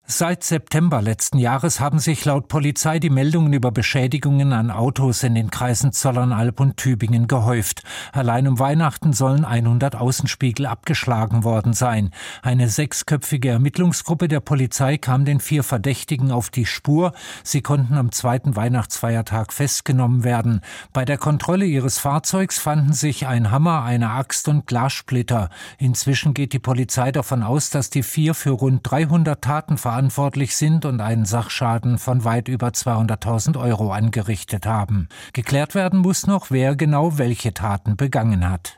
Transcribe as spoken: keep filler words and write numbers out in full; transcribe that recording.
Seit September letzten Jahres haben sich laut Polizei die Meldungen über Beschädigungen an Autos in den Kreisen Zollernalb und Tübingen gehäuft. Allein um Weihnachten sollen hundert Außenspiegel abgeschlagen worden sein. Eine sechsköpfige Ermittlungsgruppe der Polizei kam den vier Verdächtigen auf die Spur. Sie konnten am zweiten Weihnachtsfeiertag festgenommen werden. Bei der Kontrolle ihres Fahrzeugs fanden sich ein Hammer, eine Axt und Glassplitter. Inzwischen geht die Polizei davon aus, dass die vier für rund dreihundert Taten verantwortlich verantwortlich sind und einen Sachschaden von weit über zweihunderttausend Euro angerichtet haben. Geklärt werden muss noch, wer genau welche Taten begangen hat.